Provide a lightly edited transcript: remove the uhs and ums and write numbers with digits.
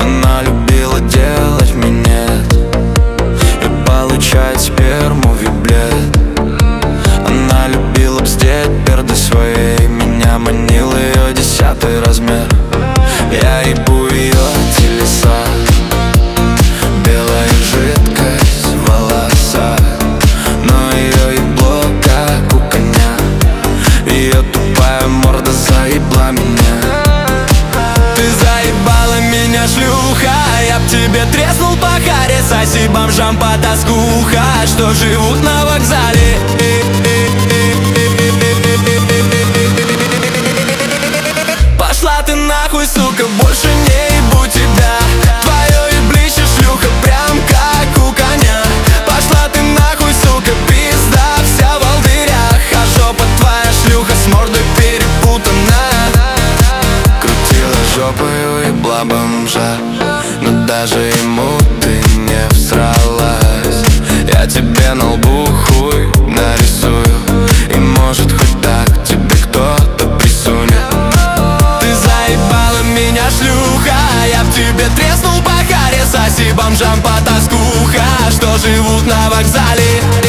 Она любила делать минет и получать сперму в юблет. Она любила бздеть перды своей, меня манил ее 10-й размер. Я ебу ее телеса, белая жидкость в волосах, но ее ебло как у коня, ее тупая морда заебла меня. Ты заебала меня, шлюха, я б тебе треснул по харе. Соси бомжам по тоскуха, что живут на вокзале. Пошла ты нахуй, сука, больше не ебу тебя. Твое еблище, шлюха, прям как у коня. Пошла ты нахуй, сука, пизда вся в волдырях, а жопа твоя, шлюха, с мордой перепутана. Крутила жопой, ебла бомжа, но даже ему ты не всралась. Я тебе на лбу хуй нарисую, и может хоть так тебе кто-то присунет. Ты заебала меня, шлюха, я б тебе треснул по харе. Соси бомжам по тоскуха, что живут на вокзале.